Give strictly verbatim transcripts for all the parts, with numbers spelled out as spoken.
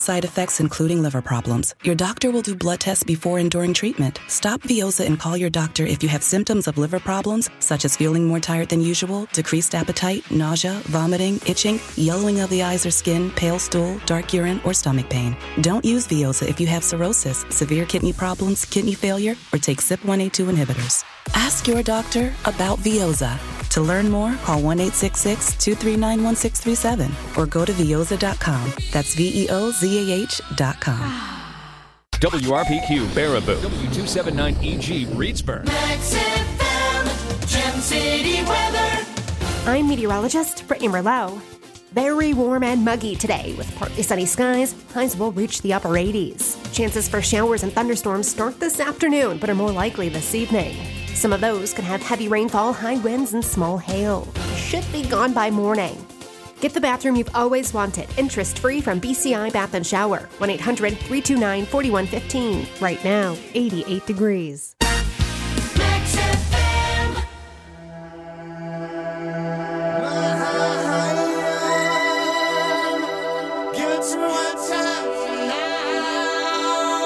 Side effects including liver problems. Your doctor will do blood tests before and during treatment. Stop Veoza and call your doctor if you have symptoms of liver problems, such as feeling more tired than usual, decreased appetite, nausea, vomiting, itching, yellowing of the eyes or skin, pale stool, dark urine, or stomach pain. Don't use Veoza if you have cirrhosis, severe kidney problems, kidney failure, or take C Y P one A two inhibitors. Ask your doctor about Veoza. To learn more, call one eight six six, two three nine, one six three seven or go to veoza dot com. That's V E O Z A H dot com. W R P Q, Baraboo. W two seventy-nine E G, Reedsburg. Max F M, Gem City weather. I'm meteorologist Brittany Merlot. Very warm and muggy today with partly sunny skies. Highs will reach the upper eighties. Chances for showers and thunderstorms start this afternoon, but are more likely this evening. Some of those could have heavy rainfall, high winds, and small hail. Should be gone by morning. Get the bathroom you've always wanted, interest-free from B C I Bath and Shower. one eight hundred, three two nine, four one one five. Right now, eighty-eight degrees. Max F M. Give it to me one time now.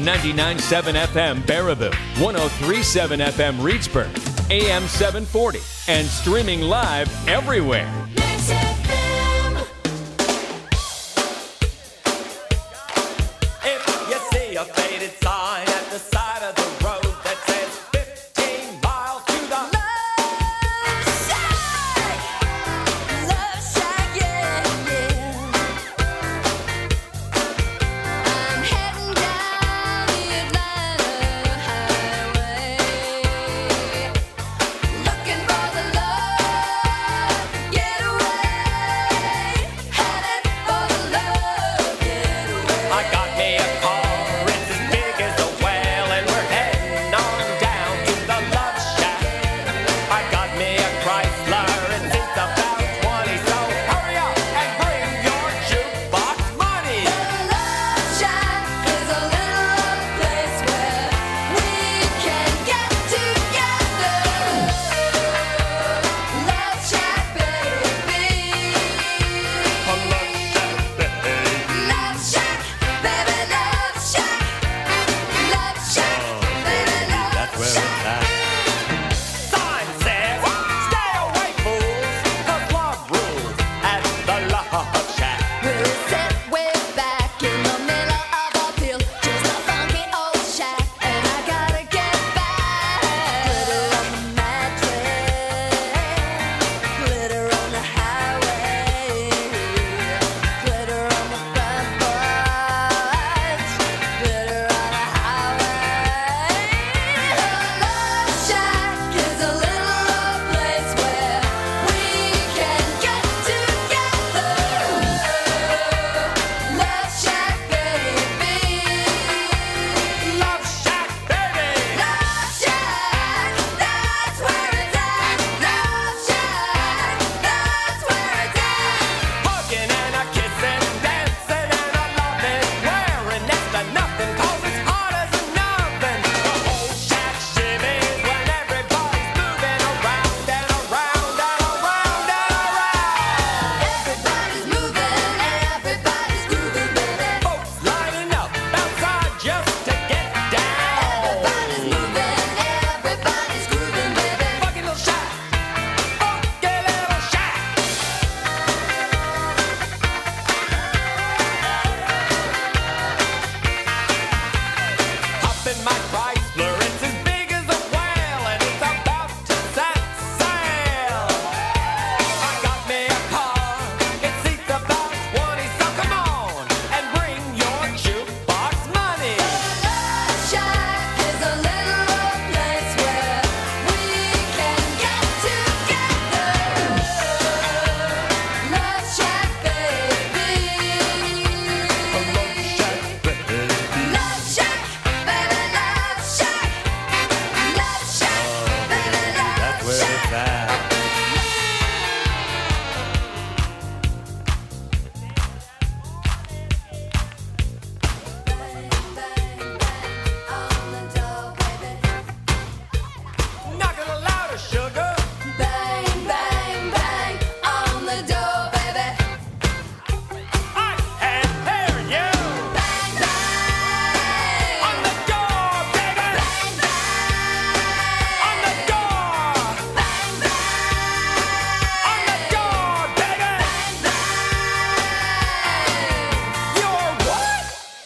ninety-nine point seven F M Baraboo, one oh three point seven F M Reedsburg, A M seven forty, and streaming live everywhere. Mix F M. If you see a faded sign at the side of the road that says fifteen miles to the Love Shack. Love Shack, yeah, yeah. I'm heading down the Atlanta highway, looking for the love getaway, headed for the love getaway. I got me a car, it's as big as a whale, and we're heading on down to the Love Shack. I got me a Chrysler, it seats about twenty, so hurry up and bring your jukebox money. Love Shack is a little place where we can get together. Love Shack, baby. Love Shack, baby, Love Shack. Love Shack, baby, Love Shack. Sign says, stay away, fools, 'cause love rules at the Love Shack. We'll sit way back in the middle of a field, just a funky old shack, and I gotta get back. Glitter on the mattress, glitter on the highway, glitter on the front porch, glitter on the highway. Love Shack is a little place where we can get together. Love Shack, baby. Love Shack, baby. Love Shack, that's where it's at. Love Shack, that's where it's at. Hugging and a kissing, dancing and a loving, wearing next to nothing, 'cause it's hot as an oven. The whole shack shimmies when everybody's moving around and around and around and around. Everybody's moving, everybody's grooving, baby. Folks lining up outside just to get down. Everybody's moving, everybody's grooving, baby. Funky little shack, funky little shack. Hop in my Chrysler, it's as big as a whale, and it's about to set sail. I got me a car, it seats about twenty, so come on and bring your jukebox money. Love Shack is a little place where we can get together. Love Shack, baby. Love Shack, baby, Love Shack. Love Shack, baby, Love Shack. Bang, bang, bang on the door, baby. Knock it louder, sugar. Bang, bang, bang on the door, baby. I can't hear you. Bang, bang On the door, baby. bang, bang On the door. bang, bang On the door, baby. You're what?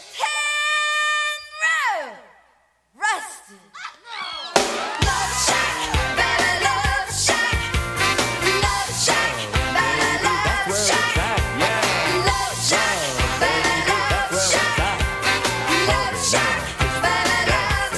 Row, rusted. Love Shack, baby, Love Shack. Love Shack, baby, Love Shack. Yeah. Love Shack, baby, Love Shack. Love Shack, baby, Love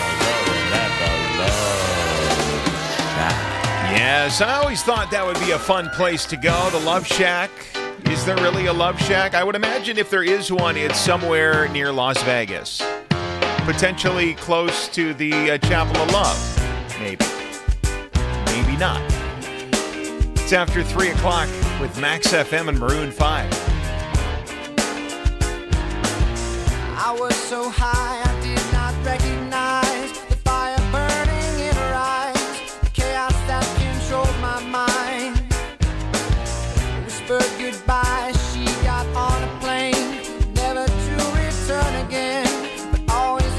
Shack. Yes, I always thought that would be a fun place to go, the Love Shack. Is there really a Love Shack? I would imagine if there is one, it's somewhere near Las Vegas. Potentially close to the uh, Chapel of Love. Maybe. Maybe not. It's after three o'clock with Max F M and Maroon five. I was so high I did not recognize the fire burning in her eyes, the chaos that controlled my mind. Whispered goodbye, she got on a plane, never to return again, but always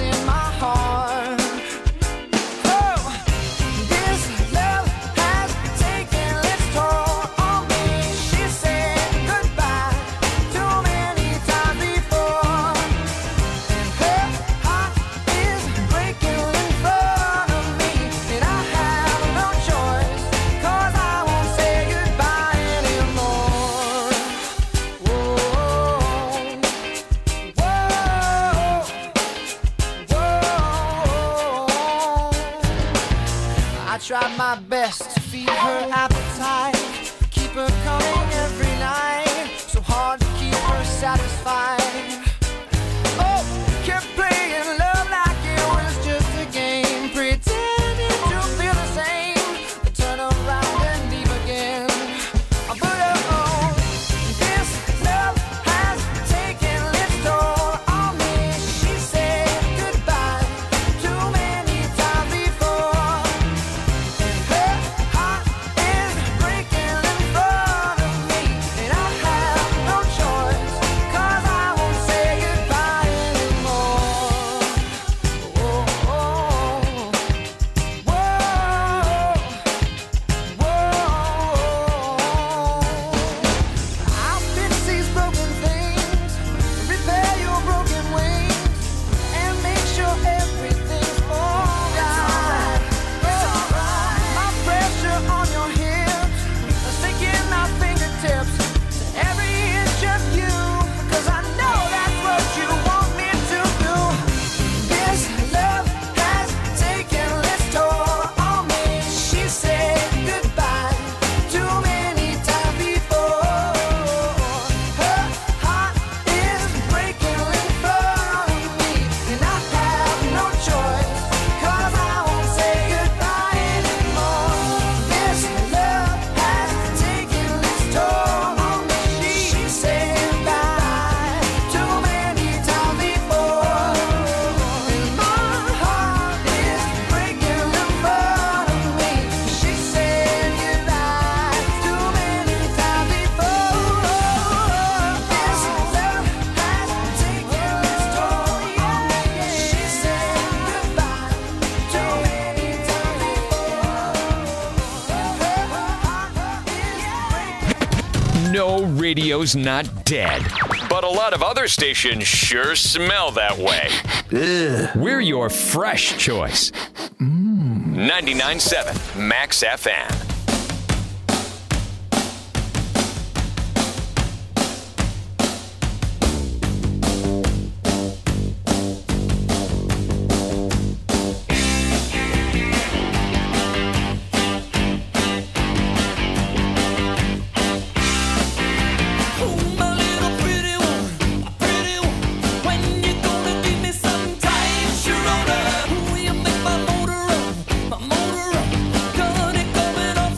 tried my best to feed her appetite, keep her coming every night, so hard to keep her satisfied. Oh, kept playing love like it was just a game, pretending to feel the same, but turn around and leave again. But oh, this love has taken its toll on me. She said goodbye too many times before, and her heart is breaking in front of me, and I have no choice, 'cause I won't say goodbye anymore. Whoa, whoa, whoa. I'll fix these broken things, repair your broken wings, and make sure everything's alright. My pressure on your hips, sinking my fingertips to every inch of you, 'cause I know that's what you want me to do. This love has taken its toll on me. She said goodbye too many times before. Her heart is breaking in front of me, and I have no choice, 'cause I won't say goodbye anymore. This love has taken its toll on me. She said goodbye too many times before, and my heart is breaking in front of me. She said goodbye too many times before. This love has taken its toll on me. She said goodbye too many times before. No, radio's not dead. But a lot of other stations sure smell that way. We're your fresh choice. ninety-nine point seven Max F M. My little pretty one, pretty one, when you gonna give me some time, Sharona? Will you make my motor run, my motor run? Got it coming on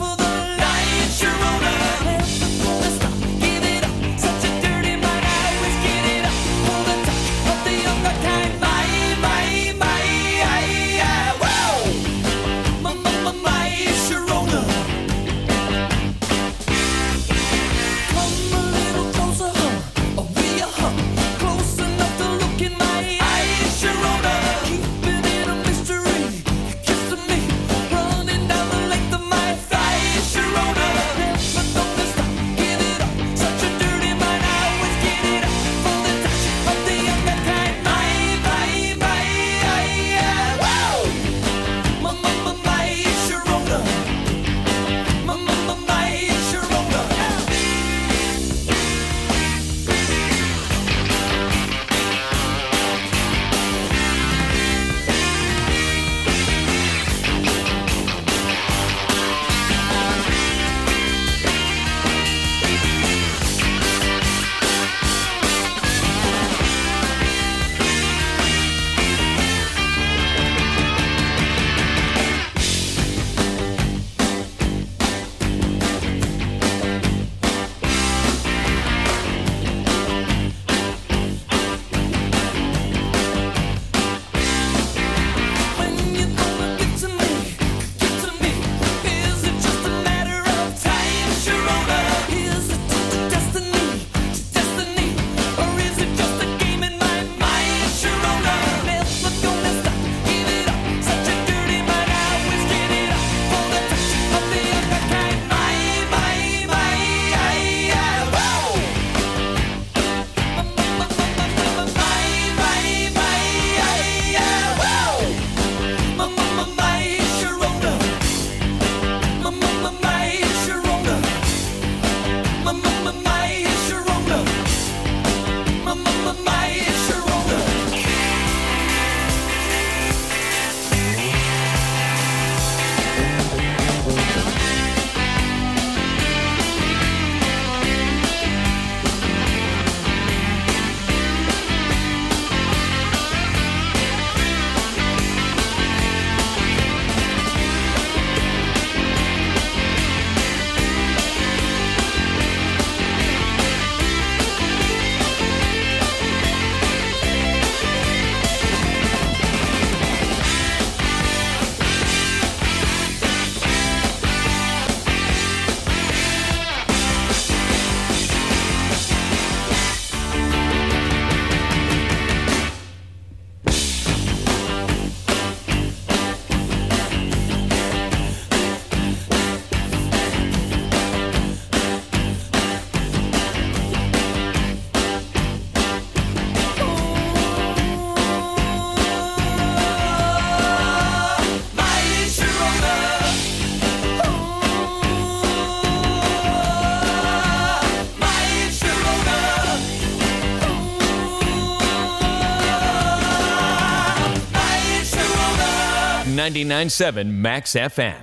ninety-nine point seven Max F M.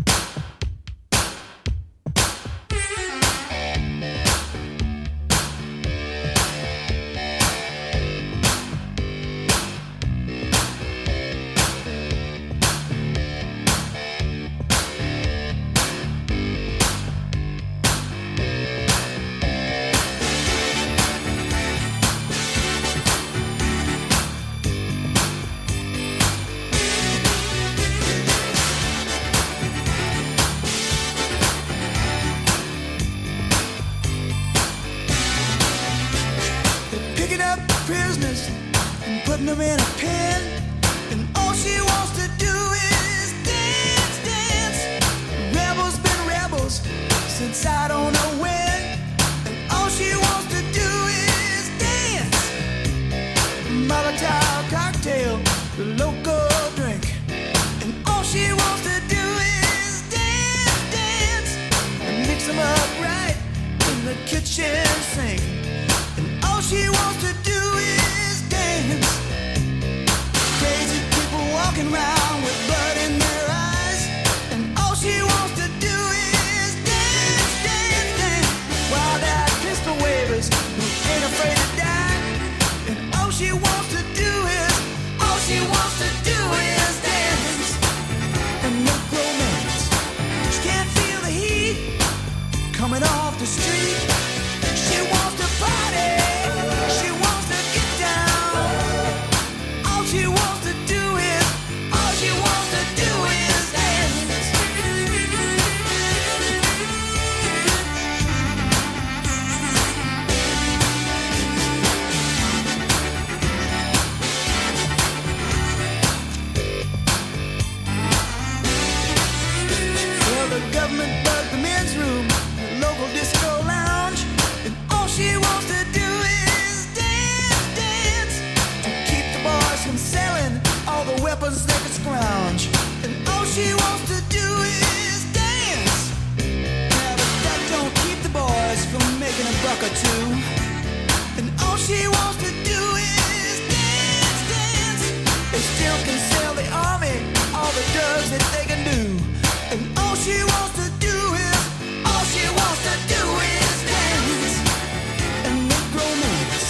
Picking up prisoners and putting them in a pen, and all she wants to do is dance, dance. Rebels been rebels since I don't know when, and all she wants to do is dance. Molotov cocktail, the local drink, and all she wants to do is dance, dance, and mix them up right in the kitchen sink. All she wants to do is dance. Crazy people walking around with blood in their eyes, and all she wants to do is dance, dance, dance. Wild eyed pistol wavers who ain't afraid to die, and all she wants to do is, all she wants to do is dance. And make romance. She can't feel the heat coming off the street. She wants to party. She wants to get down. All she wants to do is, all she wants to do is dance. Well, the government bugged the men's room, the local disco lounge, and all she wants to do is dance, dance, to keep the boys from selling all the weapons they could scrounge. And all she wants to do is dance. Yeah, but that don't keep the boys from making a buck or two. And all she wants to do is dance, dance. They still can sell the army all the drugs that they can do. And all she wants to do is, all she wants to do is dance and make romance.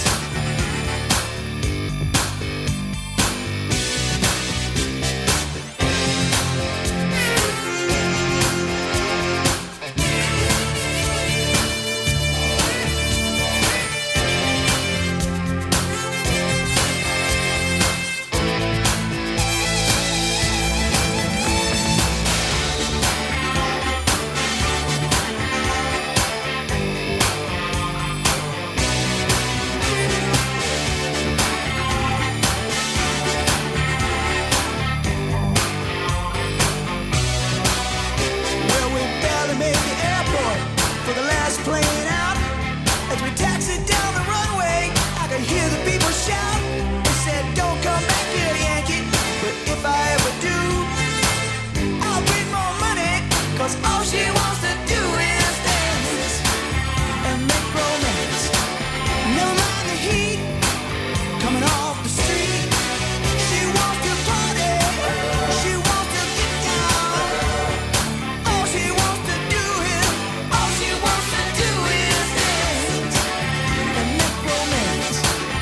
Well, we barely made the airport for the last plane out. As we taxied down the runway, I could hear the people shout. They said, "Don't come back here, Yankee." But if I ever do, I'll bring more money, 'cause all she wants to do is dance and make romance. Never mind the heat coming off the street. She wants to party. She wants to get down. All she wants to do is, all she wants to do is dance and make romance.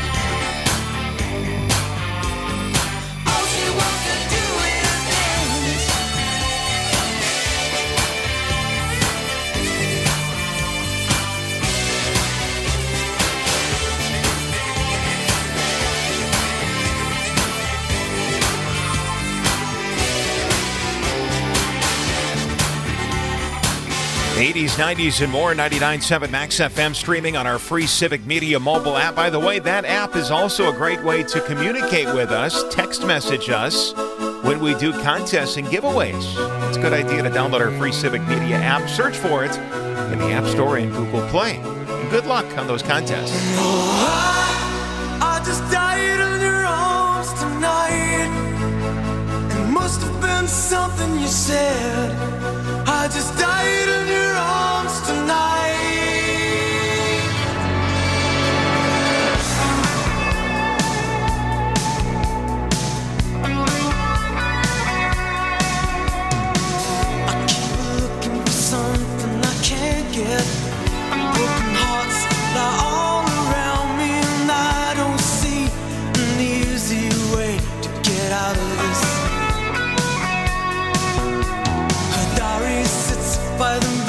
All she wants to do is dance. eighties, nineties, and more. ninety-nine point seven Max F M, streaming on our free Civic Media mobile app. By the way, that app is also a great way to communicate with us. Text message us when we do contests and giveaways. It's a good idea to download our free Civic Media app. Search for it in the App Store and Google Play. And good luck on those contests. I just died in your arms tonight. It must have been something you said. I just died in your arms tonight.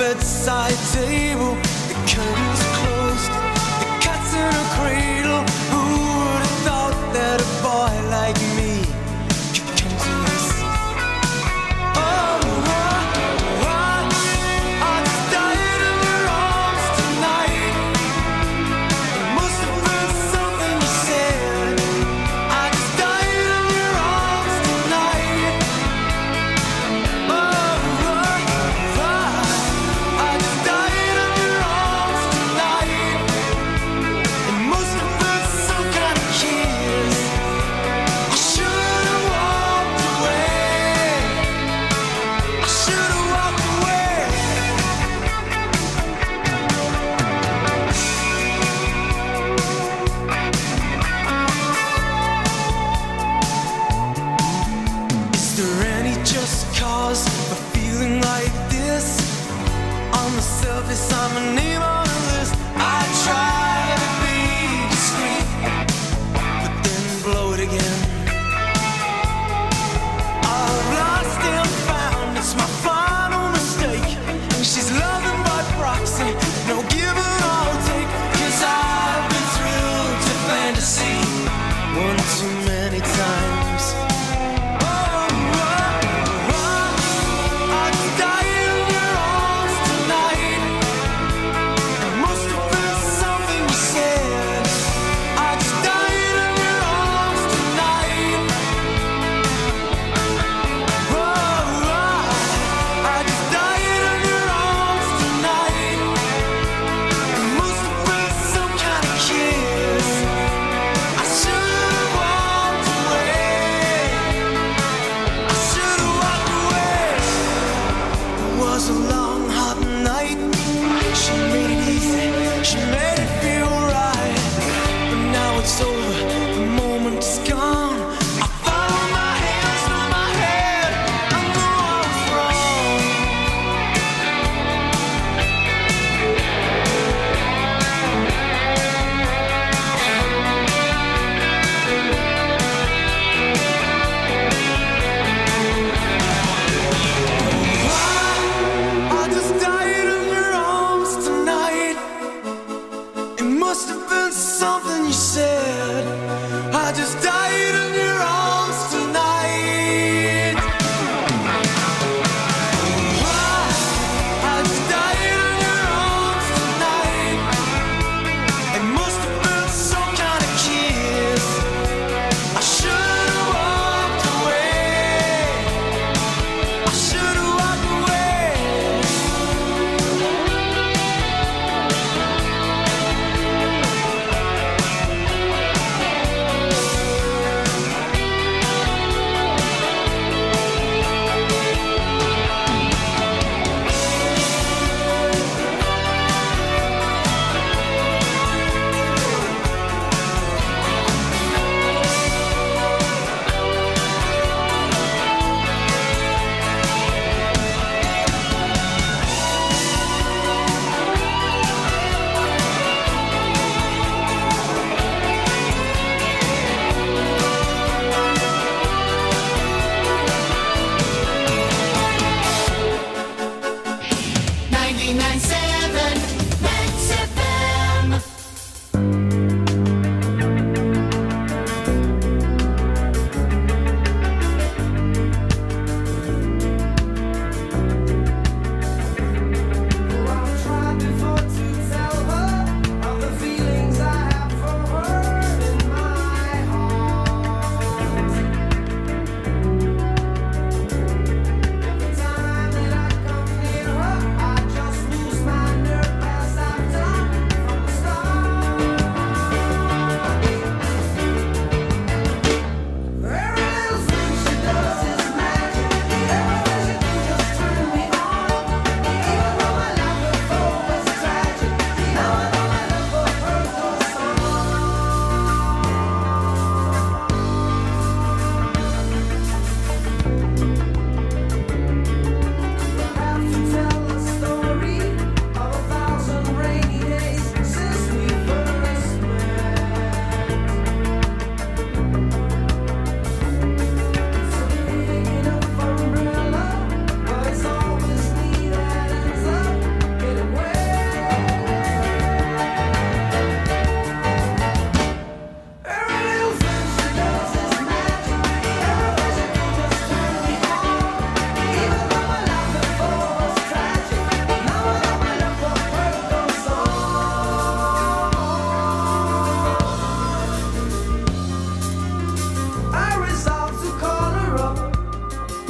bedside table, the curtains closed, the cat's in a cradle. Who would have thought that a boy like me could come to this? Oh, I, I, I just died in your arms tonight. It must have been something you said. I just died in your arms tonight. Oh, I, I just died in your arms tonight. It must have been some kind of kiss. I should have walked away. I should have walked away. Is there any just cause for feeling like this? On the surface, I'm a name on a list. I try to be discreet, but then blow it again. I've lost and found, it's my final mistake. She's loving by proxy, no give and I'll take. Cause I've been thrilled to fantasy one too many times. Oh, oh, oh, I just died in your arms tonight.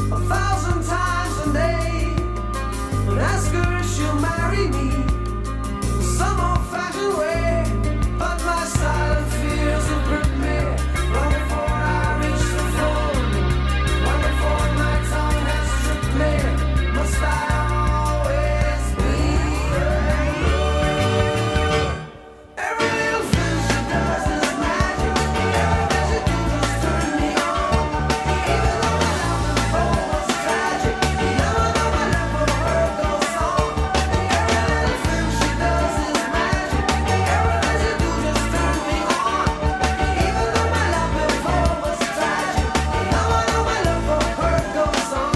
a thousand times a day and ask her if she'll marry me in some old-fashioned way. But my silent fears have gripped me long before I reach the phone, long before my tongue has stripped me. Must I always be alone? Every little thing she does is magic. Everything she do just turn me on. Even though my love before was tragic, now I know my love for her goes on. Every little thing she does is magic. Everything she do just turn me on. Even though my love before was tragic, now I know my love for her goes on.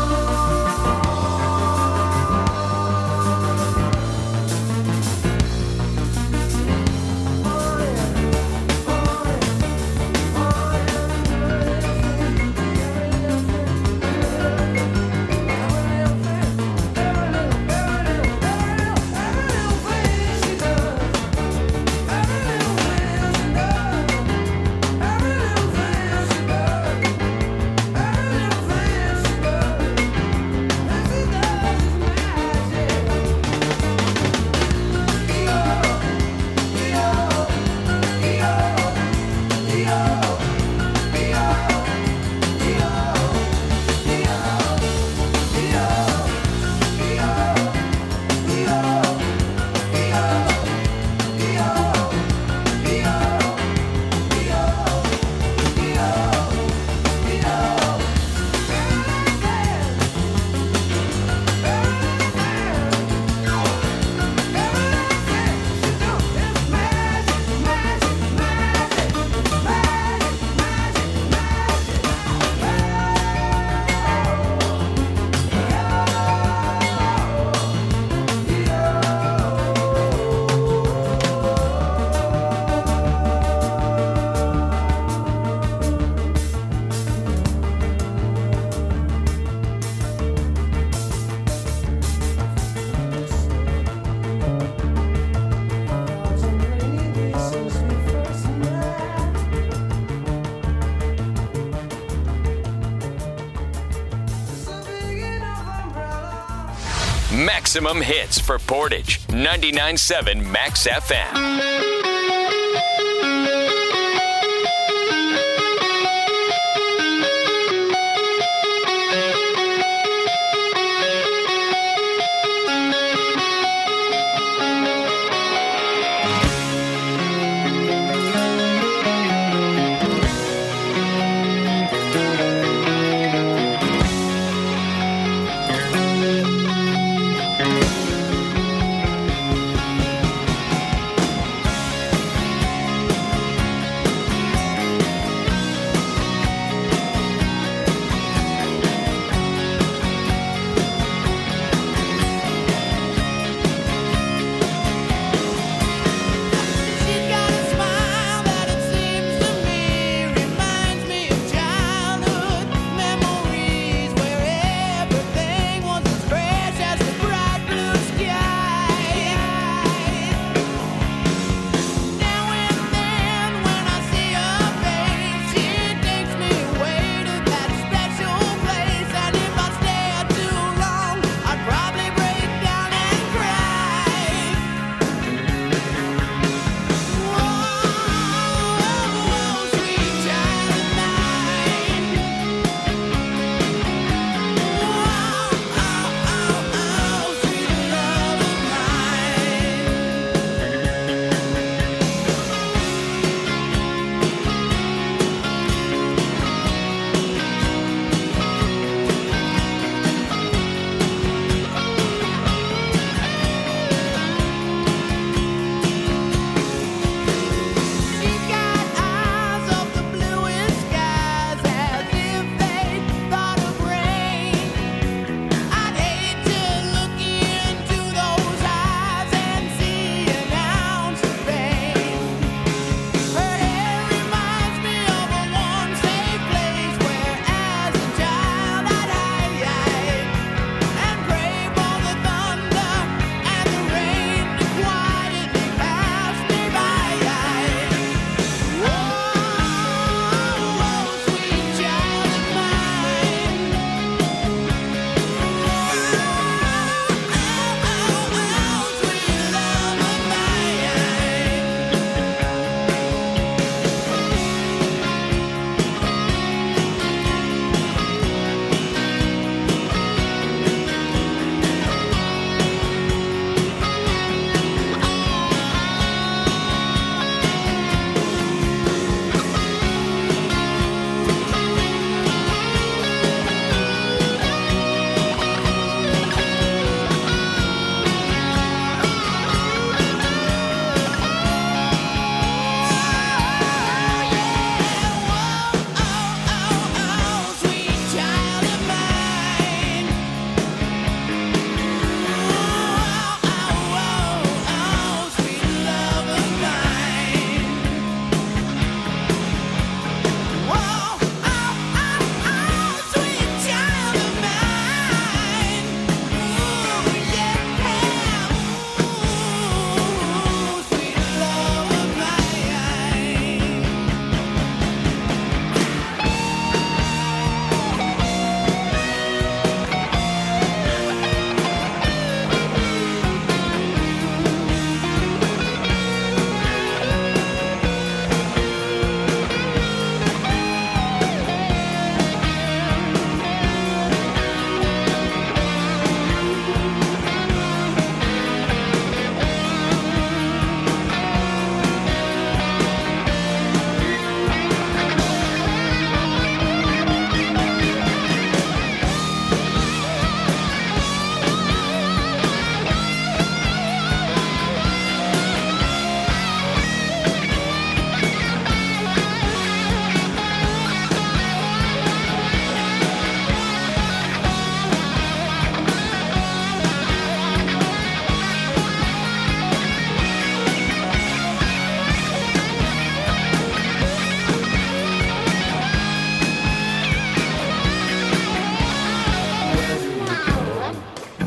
Maximum hits for Portage. ninety-nine point seven Max F M.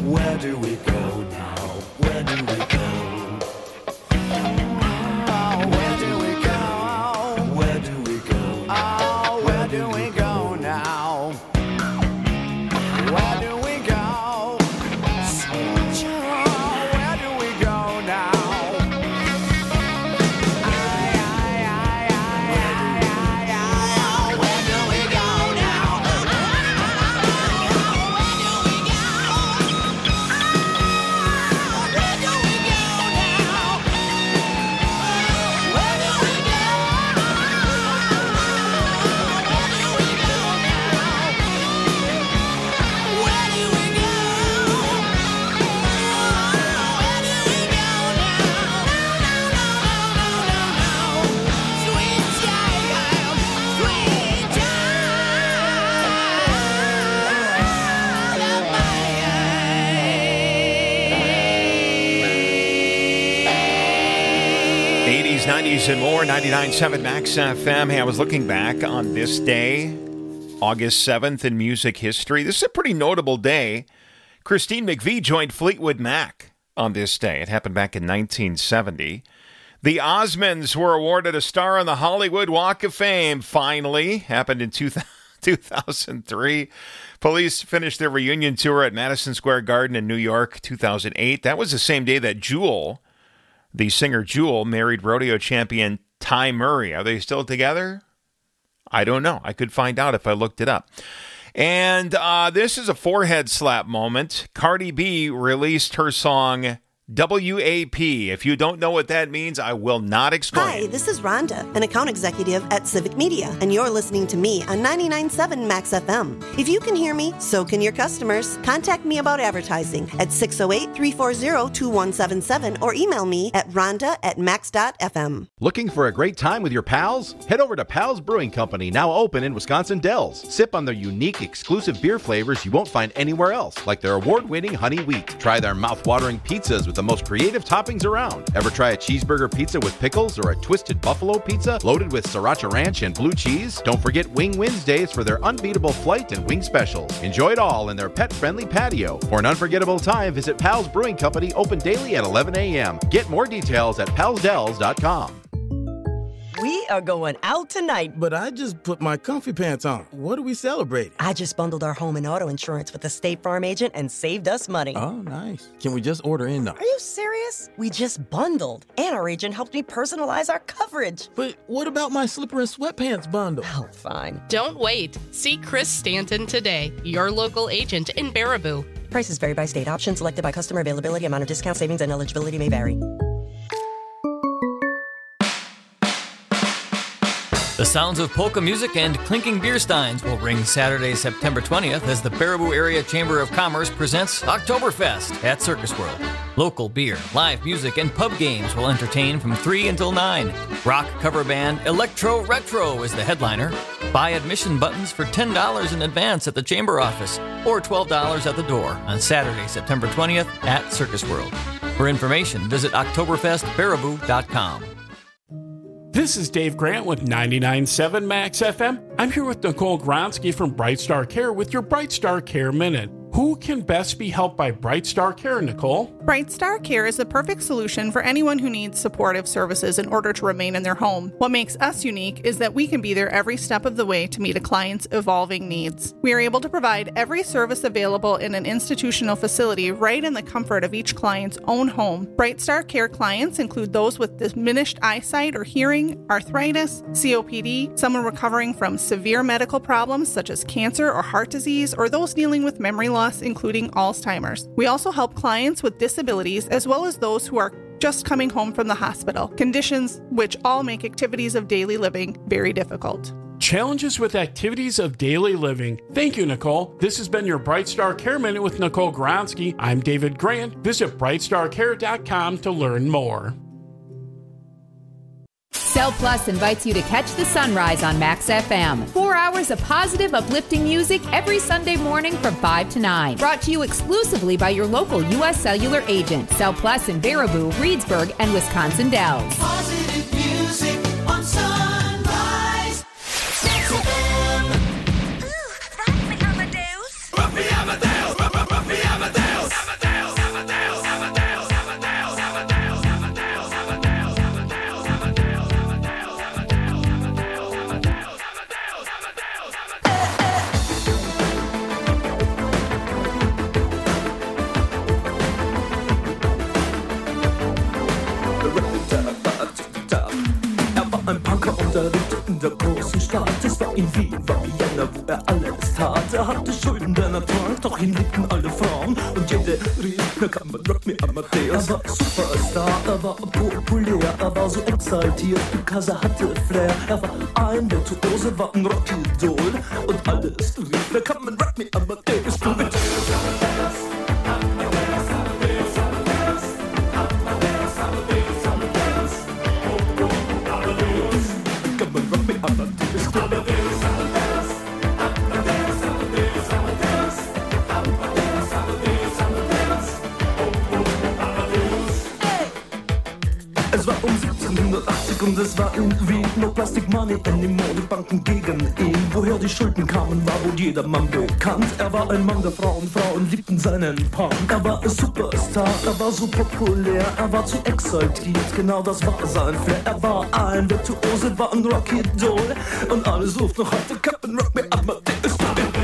Where do we go now? Where do we go? Oh, where do we go? Where do we go? Oh, where do we go now? Where do we go? Sweet child, where do we go now? Ay, ay, ay, ay, ay, ay, ay, where do we go now? eighties, nineties, and more, ninety-nine point seven Max F M. Hey, I was looking back on this day, August seventh, in music history. This is a pretty notable day. Christine McVie joined Fleetwood Mac on this day. It happened back in nineteen seventy. The Osmonds were awarded a star on the Hollywood Walk of Fame, finally. Happened in two thousand three. Police finished their reunion tour at Madison Square Garden in New York, two thousand eight. That was the same day that Jewel, the singer Jewel, married rodeo champion Ty Murray. Are they still together? I don't know. I could find out if I looked it up. And uh, this is a forehead slap moment. Cardi B released her song W A P. If you don't know what that means, I will not explain. Hi, this is Rhonda, an account executive at Civic Media, and you're listening to me on ninety-nine point seven Max F M. If you can hear me, so can your customers. Contact me about advertising at six oh eight, three four zero, two one seven seven or email me at rhonda at max dot f m. Looking for a great time with your pals? Head over to Pals Brewing Company, now open in Wisconsin Dells. Sip on their unique, exclusive beer flavors you won't find anywhere else, like their award-winning honey wheat. Try their mouth-watering pizzas with the most creative toppings around. Ever try a cheeseburger pizza with pickles or a twisted buffalo pizza loaded with sriracha ranch and blue cheese? Don't forget Wing Wednesdays for their unbeatable flight and wing specials. Enjoy it all in their pet-friendly patio. For an unforgettable time, visit Pals Brewing Company, open daily at eleven a.m. Get more details at pals dells dot com. We are going out tonight. But I just put my comfy pants on. What are we celebrating? I just bundled our home and auto insurance with the State Farm agent and saved us money. Oh, nice. Can we just order in, though? Are you serious? We just bundled. And our agent helped me personalize our coverage. But what about my slipper and sweatpants bundle? Oh, fine. Don't wait. See Chris Stanton today, your local agent in Baraboo. Prices vary by state. Options selected by customer availability, amount of discount, savings, and eligibility may vary. The sounds of polka music and clinking beer steins will ring Saturday, September twentieth as the Baraboo Area Chamber of Commerce presents Oktoberfest at Circus World. Local beer, live music, and pub games will entertain from three until nine. Rock cover band Electro Retro is the headliner. Buy admission buttons for ten dollars in advance at the Chamber office or twelve dollars at the door on Saturday, September twentieth at Circus World. For information, visit oktoberfest baraboo dot com. This is Dave Grant with ninety-nine point seven Max F M. I'm here with Nicole Gronsky from Bright Star Care with your Bright Star Care Minute. Who can best be helped by Bright Star Care, Nicole? Bright Star Care is the perfect solution for anyone who needs supportive services in order to remain in their home. What makes us unique is that we can be there every step of the way to meet a client's evolving needs. We are able to provide every service available in an institutional facility right in the comfort of each client's own home. Bright Star Care clients include those with diminished eyesight or hearing, arthritis, C O P D, someone recovering from severe medical problems such as cancer or heart disease, or those dealing with memory loss, including Alzheimer's. We also help clients with disabilities as well as those who are just coming home from the hospital, conditions which all make activities of daily living very difficult. Challenges with activities of daily living. Thank you, Nicole. This has been your Bright Star Care Minute with Nicole Gronsky. I'm David Grant. Visit bright star care dot com to learn more. Cell Plus invites you to catch the sunrise on Max F M. Four hours of positive, uplifting music every Sunday morning from five to nine. Brought to you exclusively by your local U S Cellular agent, Cell Plus in Baraboo, Reedsburg, and Wisconsin Dells. Positive music on Sunrise. Max F M. Rock me, Amadeus. Rock me, Amadeus. Rock me, Amadeus. Er lebte in der großen Stadt, es war in Wien, war Vienna, wo er alles tat. Er hatte Schulden, denn er trank, doch ihn liebten alle Frauen. Und jede rief, na kann man Rock Me Amadeus. Er war Superstar, er war populär, er war so exaltiert, because er hatte Flair. Er war ein Virtuose, war ein Rockidol. Und alles rief, na kann man Rock Me Amadeus. Du mit Es war um siebzehnhundertachtzig und es war in Wien. No Plastic Money anymore, die Banken gegen ihn. Woher die Schulden kamen, war wohl jedermann bekannt. Er war ein Mann der Frauen, Frauen liebten seinen Punk. Er war ein Superstar, er war so populär, er war zu exaltiert, genau das war sein Flair. Er war ein Virtuose, war ein Rockidol. Und alles ruft noch heute, Captain Rock Me Amadeus.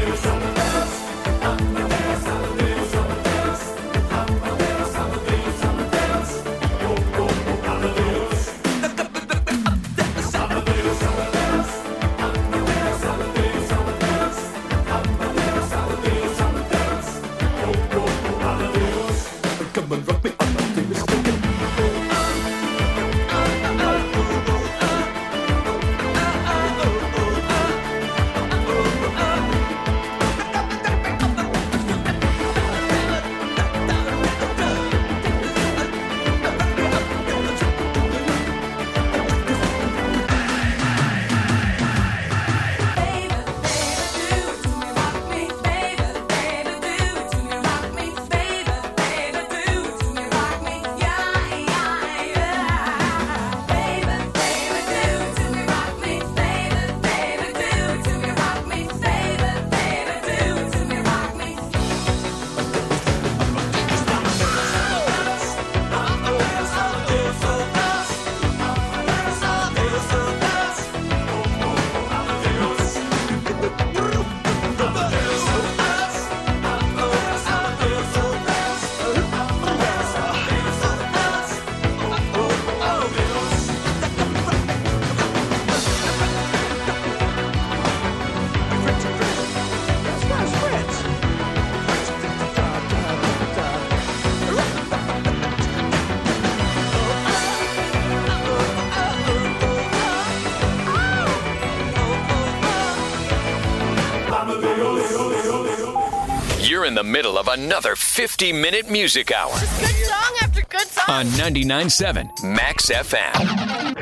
You're in the middle of another fifty-minute music hour Good song after good song. on ninety-nine point seven Max F M.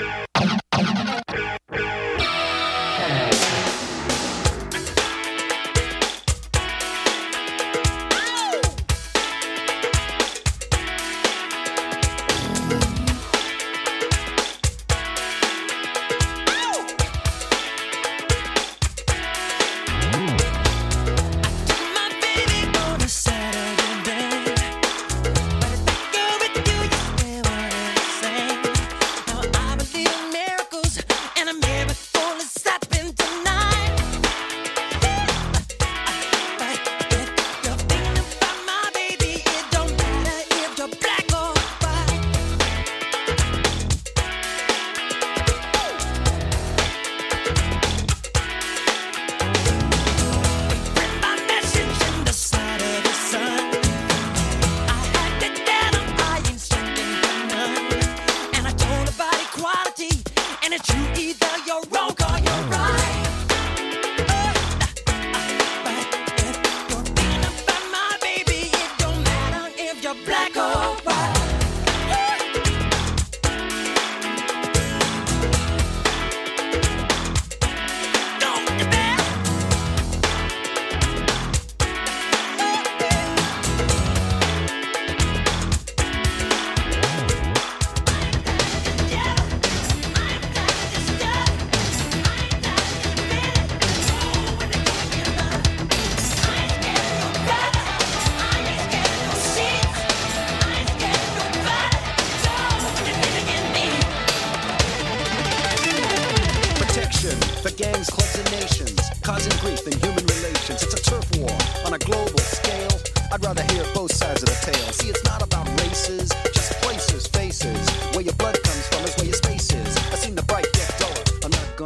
The gangs, clubs, and nations, causing grief in human relations. It's a turf war on a global scale. I'd rather hear both sides of the tale. See, it's not about races, just places, faces. Where your blood comes from is where your space is. I've seen the bright get duller. I'm not gonna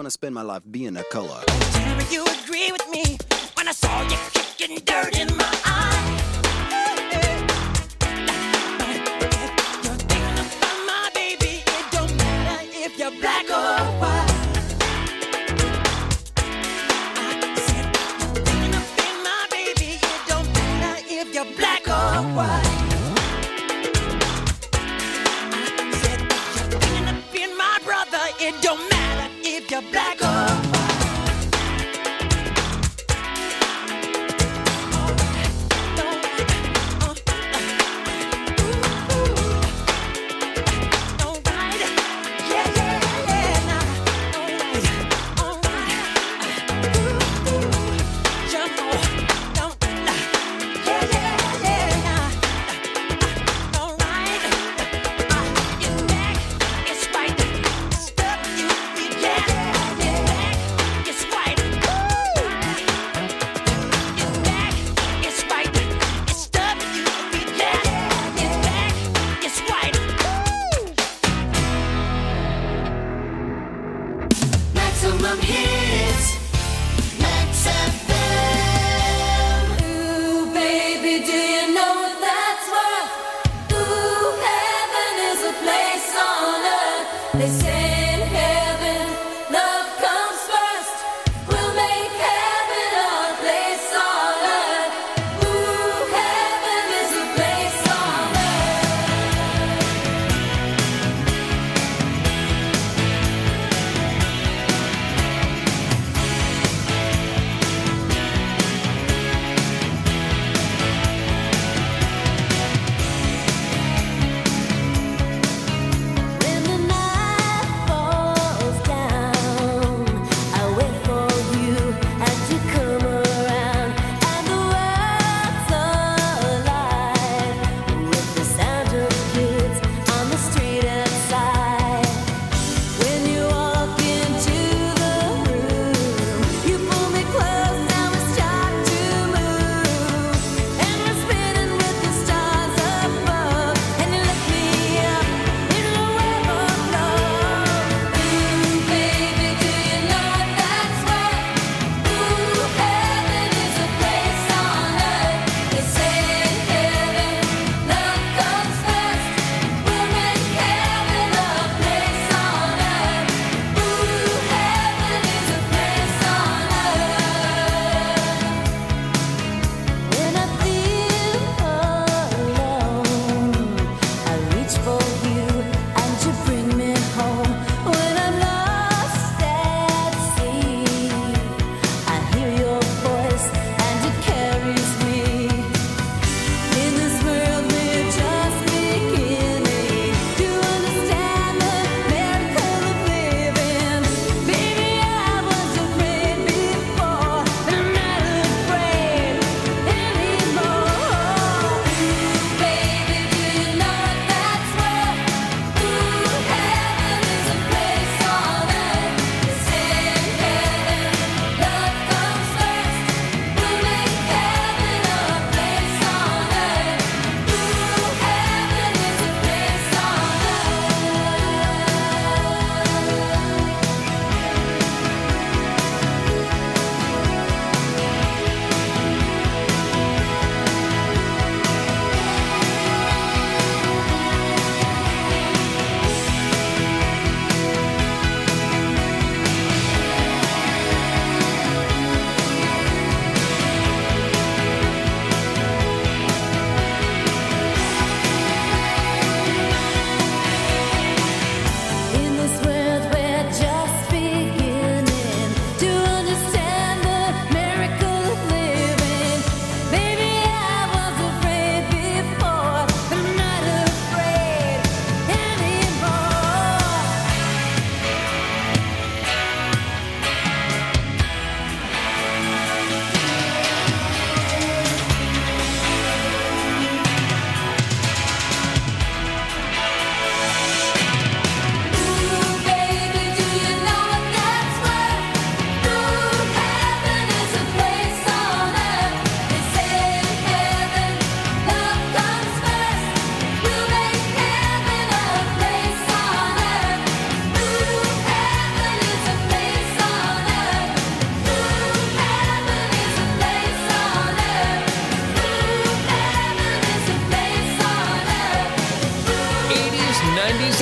wanna spend my life being a color. Tell me you agree with me when I saw you kicking dirt in my eye. You're thinking about my baby. It don't matter if you're black or white. I said you're thinking about my baby. It don't matter if you're black or white. I said you're thinking about my brother. It don't matter if you're black or white.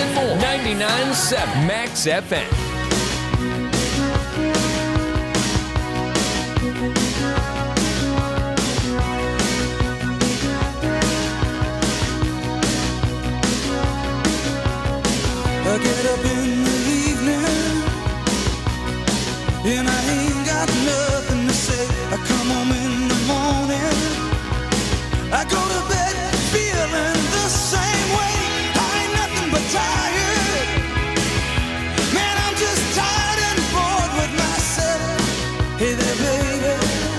and more. ninety-nine point seven Max F M. I get up in the evening and I ain't got nothing to say. I come home in the morning, I go to bed feeling the same way. I ain't nothing but tired. Man, I'm just tired and bored with myself. Hey there, baby,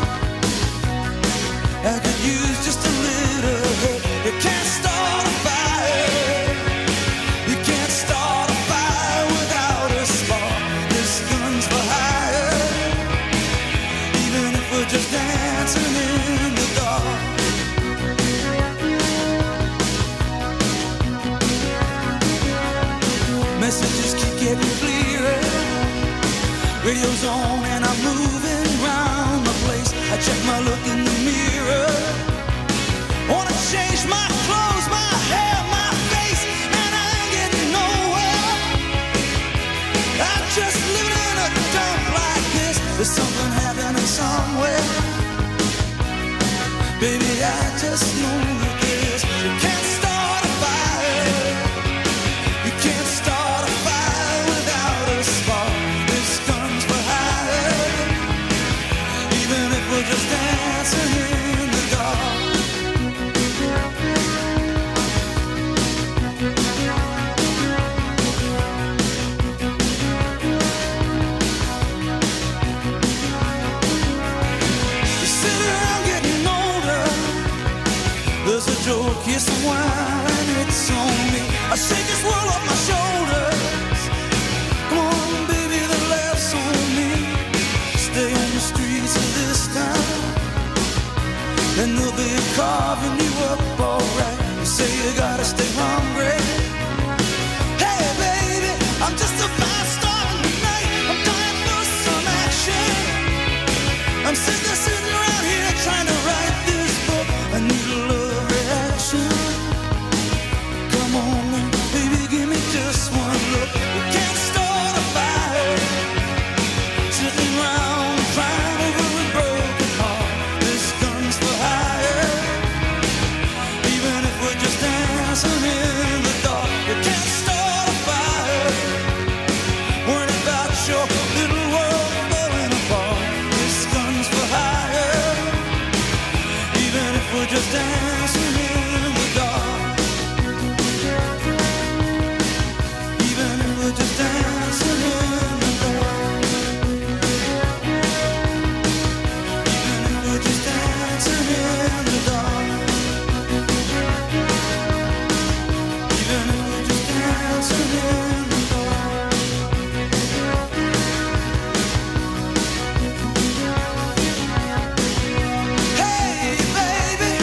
I could use just a little help. You can't start a fire. You can't start a fire without a spark. This gun's for hire. Even if we're just dancing in the dark. Messages keep getting clearer. Radio's on and I'm moving round the place. I check my look in the mirror. Wanna change my clothes, my hair, my face, and I ain't getting nowhere. I'm just living in a dump like this. There's something happening somewhere. Baby, I just know that this. You can't start a fire. You can't start a fire without a spark. This gun's for hire. Even if we're just dancing in the dark. You sit around getting older. There's a joke, yes, a wine, it's on me. I shake this world off my shoulders. Come on, baby, the laughs on me. Stay on the streets of this town, and they'll be carving you up alright. You say you gotta stay hungry. Hey, baby, I'm just about starting tonight. I'm dying for some action. I'm sitting there, sitting around here trying to write this book. I need a love reaction. Come on, baby, give me just one look. We can't start a fire. Sitting around crying over a broken heart. This gun's for hire. Even if we're just dancing in the dark. We can't start a fire. Worrying about your little world falling apart. This gun's for hire. Even if we're just dancing in the dark. Even if we're just dancing in the dark. Even if we're just dancing in the dark. Even if we're just dancing in the dark. Hey, baby.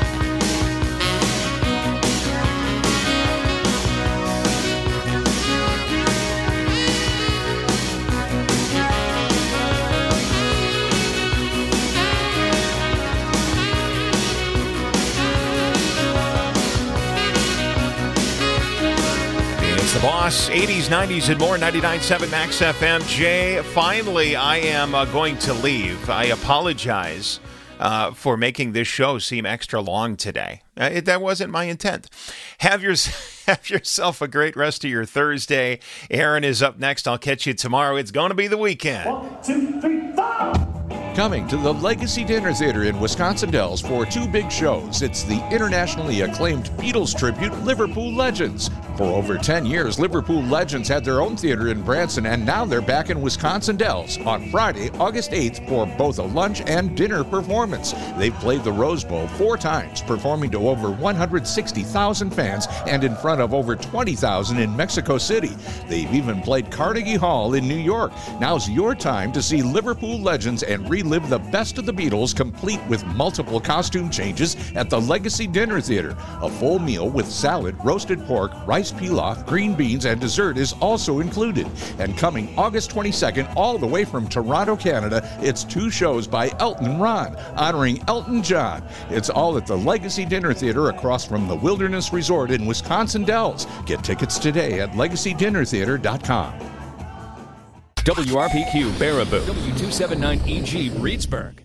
It's the boss, eighties, nineties, and more, ninety-nine point seven Max F M. Jay, finally, I am uh, going to leave. I apologize uh, for making this show seem extra long today. Uh, it, that wasn't my intent. Have, your, have yourself a great rest of your Thursday. Aaron is up next. I'll catch you tomorrow. It's going to be the weekend. One, two, three, four. Coming to the Legacy Dinner Theater in Wisconsin Dells for two big shows. It's the internationally acclaimed Beatles tribute, Liverpool Legends. For over ten years, Liverpool Legends had their own theater in Branson, and now they're back in Wisconsin Dells on Friday, August eighth for both a lunch and dinner performance. They've played the Rose Bowl four times, performing to over one hundred sixty thousand fans and in front of over twenty thousand in Mexico City. They've even played Carnegie Hall in New York. Now's your time to see Liverpool Legends and relive relive the best of the Beatles, complete with multiple costume changes at the Legacy Dinner Theater. A full meal with salad, roasted pork, rice pilaf, green beans, and dessert is also included. And coming August twenty-second, all the way from Toronto, Canada, it's two shows by Elton Ron, honoring Elton John. It's all at the Legacy Dinner Theater across from the Wilderness Resort in Wisconsin Dells. Get tickets today at legacy dinner theater dot com. W R P Q Baraboo, W two seventy-nine E G Reedsburg.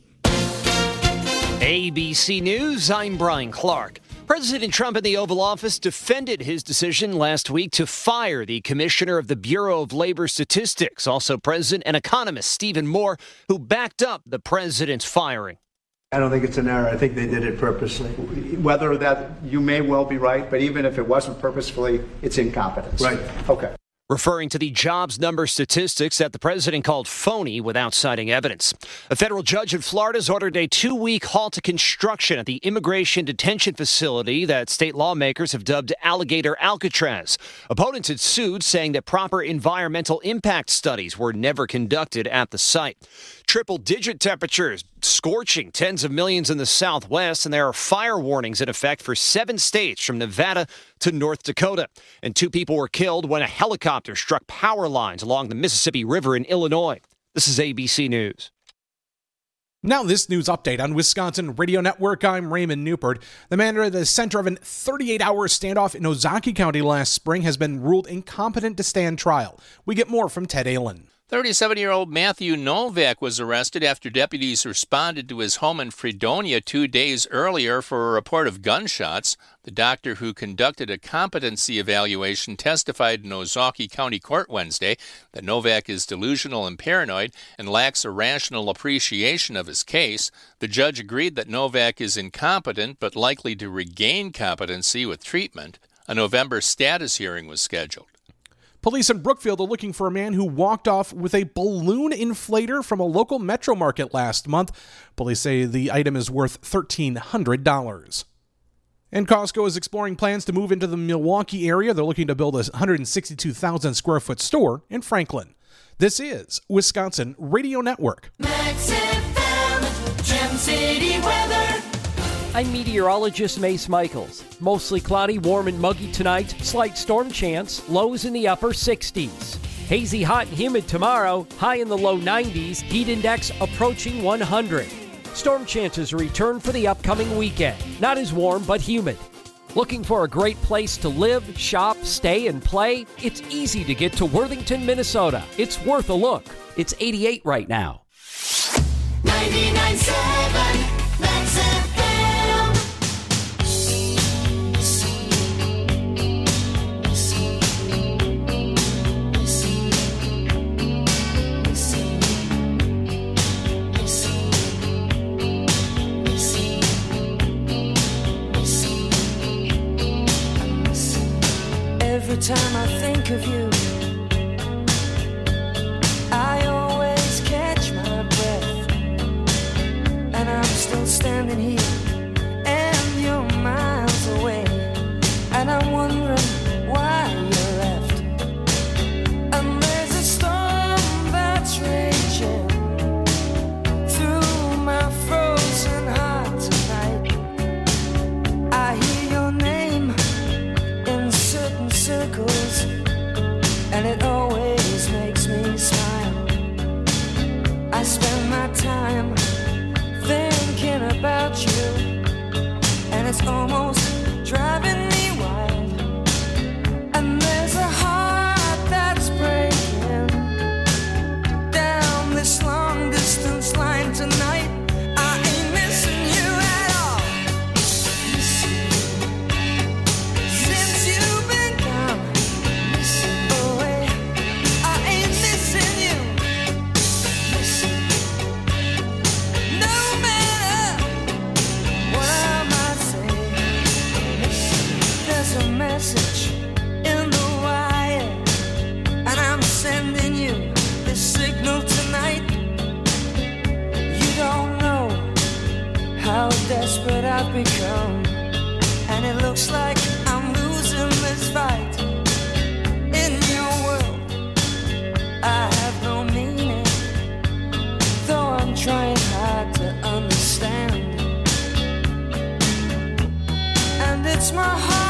A B C News, I'm Brian Clark. President Trump in the Oval Office defended his decision last week to fire the commissioner of the Bureau of Labor Statistics, also president and economist Stephen Moore, who backed up the president's firing. I don't think it's an error. I think they did it purposely. Whether that, you may well be right, but even if it wasn't purposefully, it's incompetence. Right. Okay. Referring to the jobs number statistics that the president called phony without citing evidence. A federal judge in Florida has ordered a two-week halt to construction at the immigration detention facility that state lawmakers have dubbed Alligator Alcatraz. Opponents had sued, saying that proper environmental impact studies were never conducted at the site. Triple-digit temperatures scorching tens of millions in the Southwest, and there are fire warnings in effect for seven states from Nevada to North Dakota. And two people were killed when a helicopter struck power lines along the Mississippi River in Illinois. This is A B C News. Now this news update on Wisconsin Radio Network. I'm Raymond Newport. The man at the center of an thirty-eight hour standoff in Ozaukee County last spring has been ruled incompetent to stand trial. We get more from Ted Allen. thirty-seven-year-old Matthew Novak was arrested after deputies responded to his home in Fredonia two days earlier for a report of gunshots. The doctor who conducted a competency evaluation testified in Ozaukee County Court Wednesday that Novak is delusional and paranoid and lacks a rational appreciation of his case. The judge agreed that Novak is incompetent but likely to regain competency with treatment. A November status hearing was scheduled. Police in Brookfield are looking for a man who walked off with a balloon inflator from a local metro market last month. Police say the item is worth thirteen hundred dollars. And Costco is exploring plans to move into the Milwaukee area. They're looking to build a one hundred sixty-two thousand square foot store in Franklin. This is Wisconsin Radio Network. Max F M, Gem City weather. I'm meteorologist Mace Michaels. Mostly cloudy, warm and muggy tonight. Slight storm chance. Lows in the upper sixties. Hazy, hot and humid tomorrow. High in the low nineties. Heat index approaching one hundred. Storm chances return for the upcoming weekend. Not as warm, but humid. Looking for a great place to live, shop, stay, and play? It's easy to get to Worthington, Minnesota. It's worth a look. It's eighty-eight right now. ninety-nine point seven Max F M. Every time I think of you, I always catch my breath, and I'm still standing here, and you're miles away, and I'm wondering why you left. And there's a storm that's raging through my frozen heart tonight. I hear your name in certain circles, touch my heart.